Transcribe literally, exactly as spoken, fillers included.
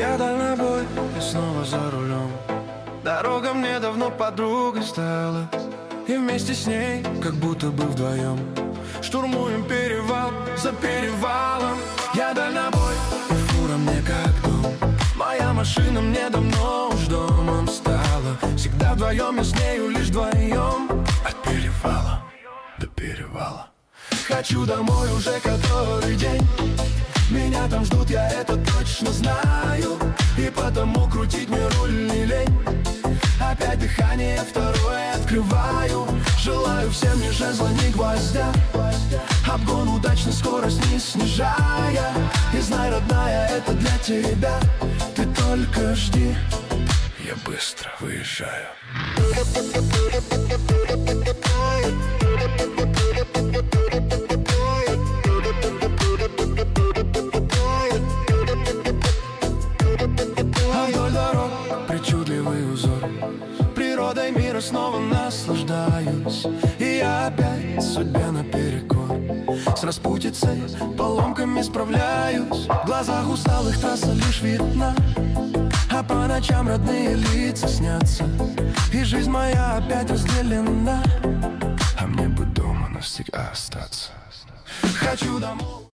Я дальнобой и снова за рулем. Дорога мне давно подругой стала, и вместе с ней, как будто бы вдвоем, штурмуем перевал за перевалом. Я дальнобой, и фура мне как дом. Моя машина мне давно уж домом стала. Всегда вдвоем, я с нею лишь вдвоем. От перевала до перевала. Хочу домой уже который день. Меня там ждут, я это точно знаю. И потому крутить мне руль не лень. Опять дыхание второе открываю. Желаю всем ни жезла, ни гвоздя. Обгон удачный, скорость не снижая. И знай, родная, это для тебя. Ты только жди, я быстро выезжаю. А вдоль дорог причудливый узор. Природой мира снова наслаждаюсь. И я опять судьбе наперекор. С распутицей, поломками справляюсь. В глазах усталых трасса лишь видна. А по ночам родные лица снятся. И жизнь моя опять разделена. А мне бы дома навсегда остаться. Хочу домой.